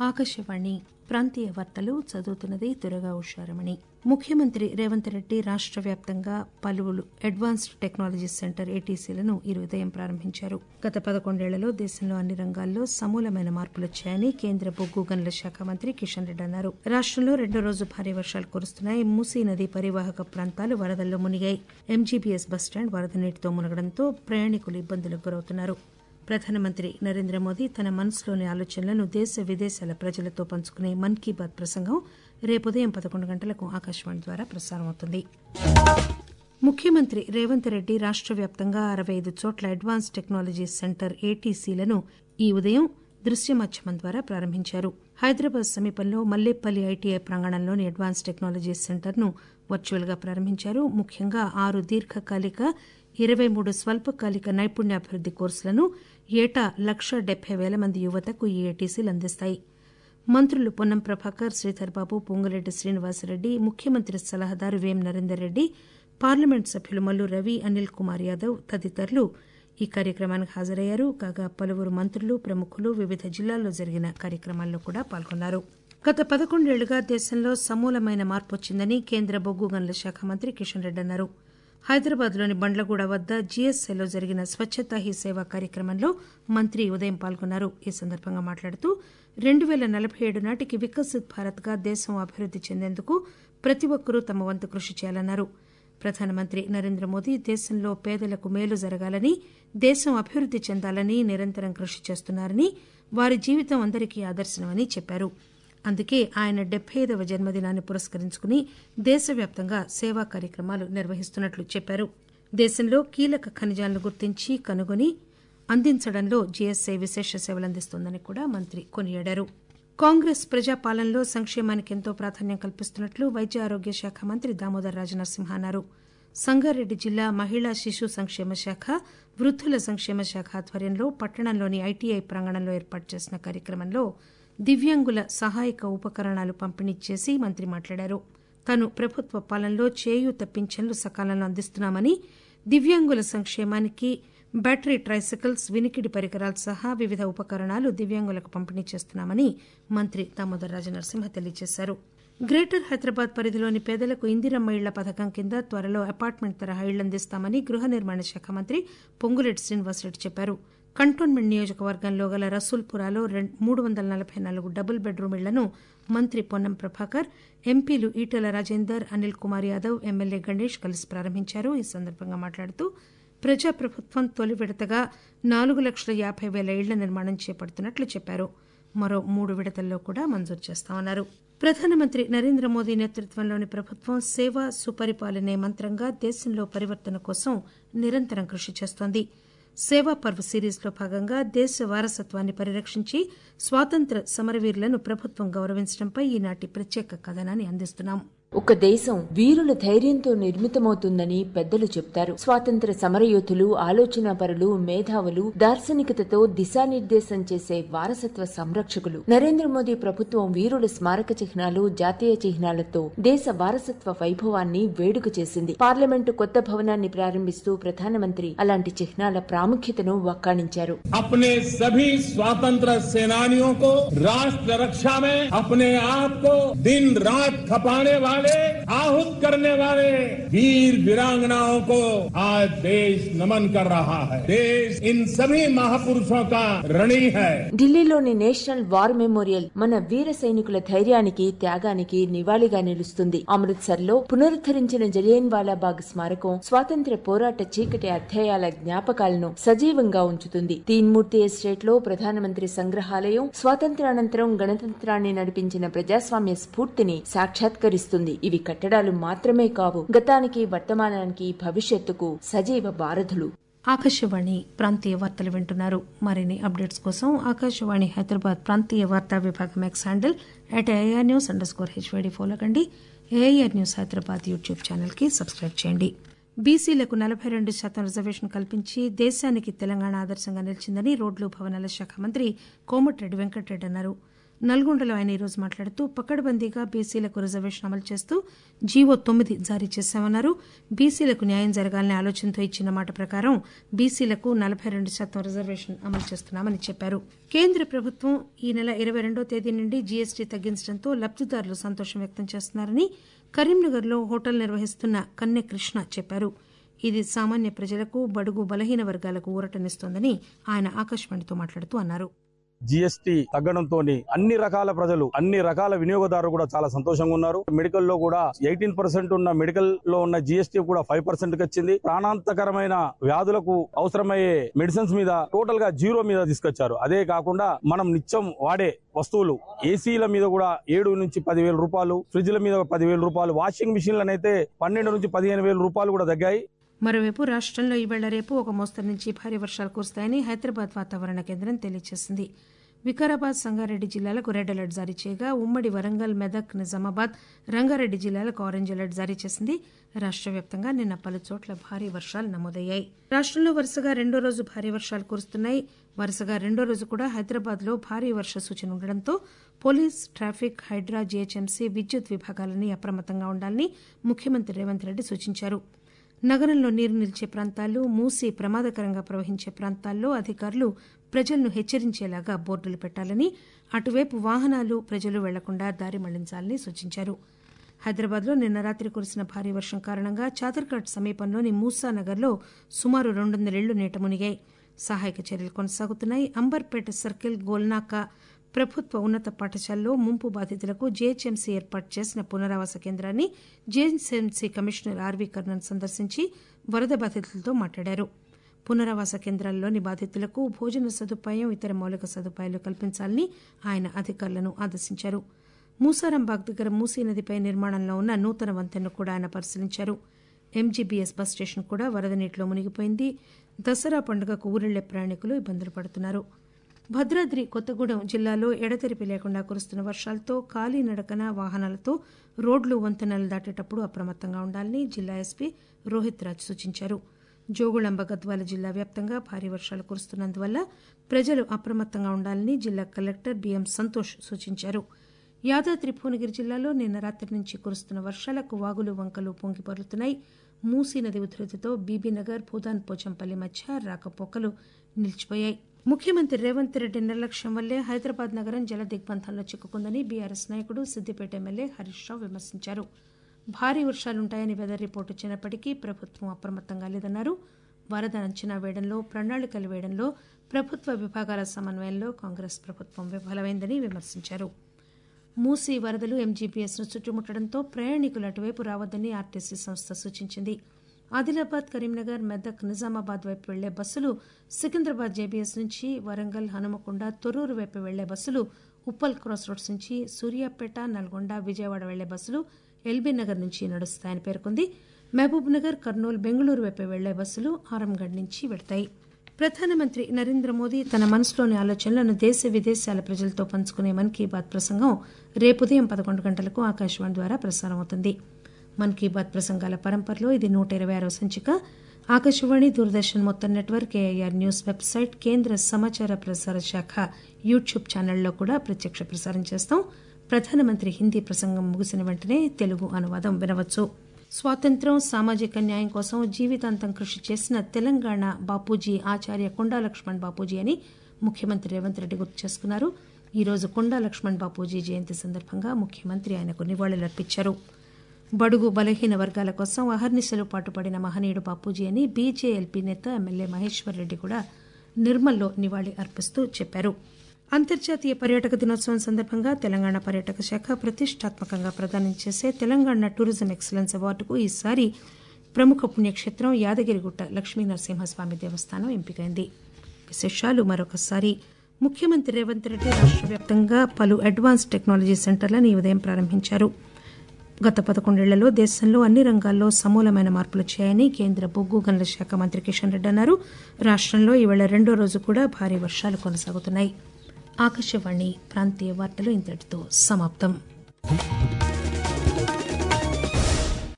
ఆకాశవాణి ప్రాంతీయ వార్తలు చదువుతున్నది దుర్గా ఉషారమణి. ముఖ్యమంత్రి రేవంత్ రెడ్డి రాష్ట్ర వ్యాప్తంగా పలువురు అడ్వాన్స్డ్ టెక్నాలజీ సెంటర్ ఏటీసీలను ఈ ఉదయం ప్రారంభించారు. గత 11 ఏళ్లలో దేశంలో అన్ని రంగాల్లో సమూలమైన మార్పులొచ్చాయని కేంద్ర బొగ్గు గనుల శాఖ మంత్రి కిషన్ రెడ్డి అన్నారు. రాష్టంలో రెండో రోజు భారీ వర్షాలు కురుస్తున్నాయి. మూసీ నది పరివాహక ప్రాంతాలు వరదల్లో మునిగాయి. ఎంజీబీఎస్ బస్టాండ్ వరద నీటితో మునగడంతో ప్రయాణికులు ఇబ్బందులకు గురవుతున్నారు. ప్రధానమంత్రి నరేంద్ర మోదీ తన మనసులోని ఆలోచనలను దేశ విదేశాల ప్రజలతో పంచుకునే మన్ కీ బాత్ ప్రసంగం రేపు ఉదయం 11 గంటలకు ఆకాశవాణి ద్వారా ప్రసారమవుతుంది. ముఖ్యమంత్రి రేవంత్ రెడ్డి రాష్ట్ర వ్యాప్తంగా 65 చోట్ల అడ్వాన్స్ టెక్నాలజీ సెంటర్ ఏటీసీలను ఈ ఉదయం దృశ్య మాధ్యమం ద్వారా ప్రారంభించారు. హైదరాబాద్ సమీపంలో మల్లేపల్లి ఐటీఐ ప్రాంగణంలోని అడ్వాన్స్ టెక్నాలజీ సెంటర్ ను వర్చువల్ గా ప్రారంభించారు. ముఖ్యంగా 6 దీర్ఘకాలిక 23 స్వల్పకాలిక నైపుణ్యాభివృద్ది కోర్సులను ఏటా 1,70,000 మంది యువతకు ఈ ఏటీసీలు అందిస్తాయి. మంత్రులు పొన్నం ప్రభాకర్, శ్రీధర్ బాబు, పొంగులేటి శ్రీనివాసరెడ్డి, ముఖ్యమంత్రి సలహాదారు వేం నరేందర్ రెడ్డి, పార్లమెంట్ సభ్యులు మల్లు రవి, అనిల్ కుమార్ యాదవ్ తదితరులు ఈ కార్యక్రమానికి హాజరయ్యారు. కాగా పలువురు మంత్రులు, ప్రముఖులు వివిధ జిల్లాల్లో జరిగిన కార్యక్రమాల్లో కూడా పాల్గొన్నారు. గత 11 ఏళ్లుగా దేశంలో సమూలమైన మార్పు వచ్చిందని కేంద్ర బొగ్గు గనుల శాఖ మంత్రి కిషన్ రెడ్డి అన్నారు. హైదరాబాద్లోని బండ్లగూడ వద్ద జీఎస్ఐలో జరిగిన స్వచ్చతా హీ సేవ కార్యక్రమంలో మంత్రి ఉదయం పాల్గొన్నారు. ఈ సందర్భంగా మాట్లాడుతూ 2047 నాటికి వికసిత్ భారత్ గా దేశం అభివృద్ది చెందేందుకు ప్రతి ఒక్కరూ తమ వంతు కృషి చేయాలన్నారు. ప్రధానమంత్రి నరేంద్ర మోదీ దేశంలో పేదలకు మేలు జరగాలని, దేశం అభివృద్ది చెందాలని నిరంతరం కృషి చేస్తున్నారని, వారి జీవితం అందరికీ ఆదర్శనమని చెప్పారు. అందుకే ఆయన 75వ జన్మదినాన్ని పురస్కరించుకుని దేశవ్యాప్తంగా సేవా కార్యక్రమాలు నిర్వహిస్తున్నట్లు చెప్పారు. దేశంలో కీలక ఖనిజాలను గుర్తించి కనుగొని అందించడంలో జీఎస్ఐ విశేష సేవలందిస్తోందని కూడా మంత్రి కొనియాడారు. కాంగ్రెస్ ప్రజాపాలనలో సంక్షేమానికి ఎంతో ప్రాధాన్యం కల్పిస్తున్నట్లు వైద్య ఆరోగ్య శాఖ మంత్రి దామోదర్ రాజనరసింహ అన్నారు. సంగారెడ్డి జిల్లా మహిళా శిశు సంక్షేమ శాఖ, వృద్ధుల సంక్షేమ శాఖ ఆధ్వర్యంలో పట్టణంలోని ఐటీఐ ప్రాంగణంలో ఏర్పాటు చేసిన కార్యక్రమంలో దివ్యాంగుల సహాయక ఉపకరణాలు పంపిణీ చేసి మంత్రి మాట్లాడారు. తాను ప్రభుత్వ పాలనలో చేయూత పింఛన్లు సకాలంలో అందిస్తున్నామని, దివ్యాంగుల సంక్షేమానికి బ్యాటరీ ట్రైసికల్స్, వినికిడి పరికరాలు సహా వివిధ ఉపకరణాలు దివ్యాంగులకు పంపిణీ చేస్తున్నామని మంత్రి దామోదర్ రాజనరసింహ తెలియజేశారు. గ్రేటర్ హైదరాబాద్ పరిధిలోని పేదలకు ఇందిరమ్మ ఇళ్ల పథకం కింద త్వరలో అపార్ట్మెంట్ తరహా ఇళ్లు అందిస్తామని గృహ నిర్మాణ శాఖ మంత్రి పొంగులేటి శ్రీనివాసరెడ్డి చెప్పారు. కంటోన్మెంట్ నియోజకవర్గంలో గల రసూల్పురాలో 344 డబుల్ బెడ్రూమ్ ఇళ్లను మంత్రి పొన్నం ప్రభాకర్, ఎంపీలు ఈటెల రాజేందర్, అనిల్ కుమార్ యాదవ్, ఎమ్మెల్యే గణేష్ కలిసి ప్రారంభించారు. ఈ సందర్భంగా మాట్లాడుతూ ప్రజాప్రభుత్వం తొలి విడతగా 4,50,000 ఇళ్ల నిర్మాణం చేపడుతున్నట్లు చెప్పారు. మరో 3 విడతల్లో కూడా మంజూరు చేస్తామన్నారు. ప్రధానమంత్రి నరేంద్ర మోదీ నేతృత్వంలోని ప్రభుత్వం సేవ సుపరిపాలనే మంత్రంగా దేశంలో పరివర్తన కోసం నిరంతరం కృషి చేస్తోంది. సేవా పర్వ్ సిరీస్లో భాగంగా దేశ వారసత్వాన్ని పరిరక్షించి స్వాతంత్ర్య సమరవీరులను ప్రభుత్వం గౌరవించడంపై ఈనాటి ప్రత్యేక కథనాన్ని అందిస్తున్నాం. ఒక దేశం వీరుల ధైర్యంతో నిర్మితమవుతుందని పెద్దలు చెప్తారు. స్వాతంత్ర సమరయోధులు, ఆలోచనాపరులు, మేధావులు, దార్శనికతతో దిశానిర్దేశం చేసే వారసత్వ సంరక్షకులు. నరేంద్ర మోదీ ప్రభుత్వం వీరుల స్మారక చిహ్నాలు, జాతీయ చిహ్నాలతో దేశ వారసత్వ వైభవాన్ని వేడుక చేసింది. పార్లమెంటు కొత్త భవనాన్ని ప్రారంభిస్తూ ప్రధానమంత్రి అలాంటి చిహ్నాల ప్రాముఖ్యతను వక్కాణించారు. अपने सभी स्वतंत्र सेनानियों को राष्ट्र रक्षा में अपने आप को दिन रात खपाने वाले, आहूत करने वाले वीर वीरांगनाओं को आज देश नमन कर रहा है. देश इन सभी महापुरुषों का ऋणी है. ఢిల్లీలోని నేషనల్ వార్ మెమోరియల్ మన వీర సైనికుల ధైర్యానికి, త్యాగానికి నివాళిగా నిలుస్తుంది. అమృత్సర్ లో పునరుద్ధరించిన జలియన్ వాలాబాగ్ స్మారకం స్వాతంత్ర్య పోరాట చీకటి అధ్యాయాల జ్ఞాపకాలను సజీవంగా ఉంచుతుంది. తీన్మూర్తి ఎస్టేట్ లో ప్రధానమంత్రి సంగ్రహాలయం స్వాతంత్ర్యానంతరం గణతంత్రాన్ని నడిపించిన ప్రజాస్వామ్య స్ఫూర్తిని సాక్షాత్కరిస్తుంది. ఇవి కట్టడాలు మాత్రమే కావు, గతానికి, వర్తమానానికి, భవిష్యత్తుకు సజీవ వారధులు. ఆకాశవాణి ప్రాంతీయ వార్తలు వింటున్నారు. మరిన్ని అప్డేట్స్ కోసం ఆకాశవాణి హైదరాబాద్ ప్రాంతీయ వార్తా విభాగం ఎక్స్ హ్యాండిల్ @AIRnews_HYD ఫాలో కండి. AIR news Hyderabad YouTube channel కి సబ్స్క్రైబ్ చేయండి. బీసీలకు 42% రిజర్వేషన్ కల్పించి దేశానికి తెలంగాణ ఆదర్శంగా నిలిచిందని రోడ్లు భవనాల శాఖ మంత్రి కోమటిరెడ్డి వెంకటరెడ్డి అన్నారు. నల్గొండలో ఆయన ఈరోజు మాట్లాడుతూ పకడ్బందీగా బీసీలకు రిజర్వేషన్ అమలు చేస్తూ జీవో 9 జారీ చేశామన్నారు. బీసీలకు న్యాయం జరగాలనే ఆలోచనతో ఇచ్చిన మాట ప్రకారం బీసీలకు 42% రిజర్వేషన్ అమలు చేస్తున్నామని చెప్పారు. కేంద్ర ప్రభుత్వం ఈ నెల 22వ తేదీ నుండి జీఎస్టీ తగ్గించడంతో లబ్దిదారులు సంతోషం వ్యక్తం చేస్తున్నారని కరీంనగర్లో హోటల్ నిర్వహిస్తున్న కన్నె కృష్ణ చెప్పారు. ఇది సామాన్య ప్రజలకు, బడుగు బలహీన వర్గాలకు ఊరటనిస్తోందని ఆయన ఆకాశవాణితో మాట్లాడుతూ అన్నారు. జీఎస్టీ తగ్గడంతో అన్ని రకాల ప్రజలు, అన్ని రకాల వినియోగదారులు కూడా చాలా సంతోషంగా ఉన్నారు. మెడికల్ లో కూడా 18% ఉన్న మెడికల్ లో ఉన్న జీఎస్టీ కూడా 5% వచ్చింది. ప్రాణాంతకరమైన వ్యాధులకు అవసరమయ్యే మెడిసిన్స్ మీద టోటల్ గా 0 మీద తీసుకొచ్చారు. అదే కాకుండా మనం నిత్యం వాడే వస్తువులు, ఏసీల మీద కూడా 7 నుంచి 10,000 రూపాయలు, ఫ్రిడ్జ్ల మీద 10,000 రూపాయలు, వాషింగ్ మిషన్లనైతే 12 నుంచి 15,000 రూపాయలు కూడా తగ్గాయి. మరోవైపు రాష్టంలో ఈవేళ రేపు ఒక మోస్తరు నుంచి భారీ వర్షాలు కురుస్తాయని హైదరాబాద్ వాతావరణ కేంద్రం తెలియజేసింది. వికారాబాద్, సంగారెడ్డి జిల్లాలకు రెడ్ అలర్ట్ జారీ చేయగా ఉమ్మడి వరంగల్, మెదక్, నిజామాబాద్, రంగారెడ్డి జిల్లాలకు ఆరెంజ్ అలర్ట్ జారీ చేసింది. రాష్ట్ర వ్యాప్తంగా నిన్న పలు చోట్ల భారీ వర్షాలు నమోదయ్యాయి. రాష్టంలో వరుసగా రెండో రోజు భారీ వర్షాలు కురుస్తున్నాయి. వరుసగా రెండో రోజు కూడా హైదరాబాద్ లో భారీ వర్ష సూచన ఉండడంతో పోలీస్, ట్రాఫిక్, హైడ్రా, జీహెచ్ఎంసీ, విద్యుత్ విభాగాలని అప్రమత్తంగా ఉండాలని ముఖ్యమంత్రి రేవంత్ రెడ్డి సూచించారు. నగరంలో నీరు నిలిచే ప్రాంతాలు, మూసి ప్రమాదకరంగా ప్రవహించే ప్రాంతాల్లో అధికారులు ప్రజలను హెచ్చరించేలాగా బోర్డులు పెట్టాలని, అటువైపు వాహనాలు, ప్రజలు వెళ్లకుండా దారి మళ్లించాలని సూచించారు. హైదరాబాద్లో నిన్న రాత్రి కురిసిన భారీ వర్షం కారణంగా చాదర్ఘాట్ సమీపంలోని మూసానగర్లో సుమారు 200 ఇళ్లు నీట మునిగాయి. సహాయక చర్యలు కొనసాగుతున్నాయి. అంబర్పేట సర్కిల్, గోల్నాక ప్రభుత్వ ఉన్నత పాఠశాలలో ముంపు బాధితులకు జీహెచ్ఎంసీ ఏర్పాటు చేసిన పునరావాస కేంద్రాన్ని జీహెచ్ఎంసీ కమిషనర్ ఆర్వీ కర్ణన్ సందర్శించి వరద బాధితులతో మాట్లాడారు. పునరావాస కేంద్రాల్లోని బాధితులకు భోజన సదుపాయం, ఇతర మౌలిక సదుపాయాలు కల్పించాలని ఆయన అధికారులను ఆదేశించారు. మూసారాంబాగ్ దగ్గర మూసీ నదిపై నిర్మాణంలో ఉన్న నూతన వంతెనను కూడా ఆయన పరిశీలించారు. ఎంజీబీఎస్ బస్ స్టేషన్ కూడా వరద నీటిలో మునిగిపోయింది. దసరా పండుగకు ఊరెళ్లే ప్రయాణికులు ఇబ్బందులు పడుతున్నారు. భద్రాద్రి కొత్తగూడెం జిల్లాలో ఎడతెరిపి లేకుండా కురుస్తున్న వర్షాలతో కాలినడకన వాహనాలతో రోడ్లు, వంతెనలు దాటేటప్పుడు అప్రమత్తంగా ఉండాలని జిల్లా ఎస్పీ రోహిత్ రాజ్ సూచించారు. జోగుళంబ, గద్వాల జిల్లా వ్యాప్తంగా భారీ వర్షాలు కురుస్తున్నందువల్ల ప్రజలు అప్రమత్తంగా ఉండాలని జిల్లా కలెక్టర్ బిఎం సంతోష్ సూచించారు. యాదాద్రి భువనగిరి జిల్లాలో నిన్న రాత్రి నుంచి కురుస్తున్న వర్షాలకు వాగులు, వంకలు పొంగిపొర్లుతున్నాయి. మూసీ నది ఉధృతితో బీబీనగర్, భూదాన్ పోచంపల్లి మధ్య రాకపోకలు నిలిచిపోయాయి. ముఖ్యమంత్రి రేవంత్ రెడ్డి నిర్లక్ష్యం వల్లే హైదరాబాద్ నగరం జల దిగ్బంధంలో చిక్కుకుందని బీఆర్ఎస్ నాయకుడు, సిద్దిపేట ఎమ్మెల్యే హరీష్ రావు విమర్శించారు. భారీ వర్షాలుంటాయని వెదర్ రిపోర్టు వచ్చినప్పటికీ ప్రభుత్వం అప్రమత్తంగా లేదన్నారు. వరద అంచనా వేయడంలో, ప్రణాళికలు వేయడంలో ప్రభుత్వ విభాగాల సమన్వయంలో కాంగ్రెస్ ప్రభుత్వం విఫలమైందని విమర్శించారు. మూసీ వరదలు ఎంజీబీఎస్ ను చుట్టుముట్టడంతో ప్రయాణికులు అటువైపు రావద్దని ఆర్టీసీ సంస్థ సూచించింది. ఆదిలాబాద్, కరీంనగర్, మెదక్, నిజామాబాద్ వైపు వెళ్లే బస్సులు, సికింద్రాబాద్ జేబీఎస్ నుంచి వరంగల్, హనుమకొండ, తొర్రూరు వైపు వెళ్లే బస్సులు, ఉప్పల్ క్రాస్ రోడ్స్ నుంచి సూర్యాపేట, నల్గొండ, విజయవాడ వెళ్లే బస్సులు ఎల్బీ నగర్ నుంచి నడుస్తాయని పేర్కొంది. మహబూబ్ నగర్, కర్నూలు, బెంగళూరు వైపు వెళ్లే బస్సులు ఆరంగఢ్ నుంచి వెడతాయి. ప్రధానమంత్రి నరేంద్ర మోదీ తన మనసులోని ఆలోచనలను దేశ విదేశాల ప్రజలతో పంచుకునే మన్ కీ బాత్ ప్రసంగం రేపు ఉదయం 11 గంటలకు ఆకాశవాణి ద్వారా ప్రసారం అవుతుంది. మన్ కీ బాత్ ప్రసంగాల పరంపరలో ఇది 126వ సంచిక. ఆకాశవాణి, దూరదర్శన్ మొత్తం నెట్వర్క్, ఏఐఆర్ న్యూస్ వెబ్సైట్, కేంద్ర సమాచార ప్రసార శాఖ యూట్యూబ్ ఛానళ్లలో కూడా ప్రత్యక్ష ప్రసారం చేస్తాం. ప్రధానమంత్రి హిందీ ప్రసంగం ముగిసిన వెంటనే తెలుగు అనువాదం వినవచ్చు. స్వాతంత్ర్యం, సామాజిక న్యాయం కోసం జీవితాంతం కృషి చేసిన తెలంగాణ బాపూజీ ఆచార్య కొండా లక్ష్మణ్ బాపూజీ అని ముఖ్యమంత్రి రేవంత్ రెడ్డి గుర్తు చేసుకున్నారు. ఈ రోజు కొండా లక్ష్మణ్ బాపూజీ జయంతి సందర్భంగా ముఖ్యమంత్రి ఆయనకు నివాళులర్పించారు. బడుగు బలహీన వర్గాల కోసం అహర్నిశలు పాటుపడిన మహనీయుడు బాపూజీ అని బీజేఎల్పీ నేత ఎమ్మెల్యే మహేశ్వర్ రెడ్డి కూడా నిర్మల్లో నివాళి అర్పిస్తూ చెప్పారు. అంతర్జాతీయ పర్యాటక దినోత్సవం సందర్భంగా తెలంగాణ పర్యాటక శాఖ ప్రతిష్టాత్మకంగా ప్రదానం చేసే తెలంగాణ టూరిజం ఎక్సలెన్స్ అవార్డుకు ఈసారి ప్రముఖ పుణ్యక్షేత్రం యాదగిరిగుట్ట లక్ష్మీనరసింహస్వామి దేవస్థానం ఎంపికైంది. విశేషాలు మరొకసారి. ముఖ్యమంత్రి రేవంత్ రెడ్డి రాష్ట్ర వ్యాప్తంగా పలు అడ్వాన్స్ టెక్నాలజీ సెంటర్లను ఈ ఉదయం ప్రారంభించారు. గత 11 ఏళ్లలో దేశంలో అన్ని రంగాల్లో సమూలమైన మార్పులు వచ్చాయని కేంద్ర బొగ్గు గనుల శాఖ మంత్రి కిషన్ రెడ్డి అన్నారు. రాష్టంలో ఈవేళ రెండో రోజు కూడా భారీ వర్షాలు కొనసాగుతున్నాయి. ఆకాశవాణి ప్రాంతీయ వార్తలు ఇంతటితో సమాప్తం.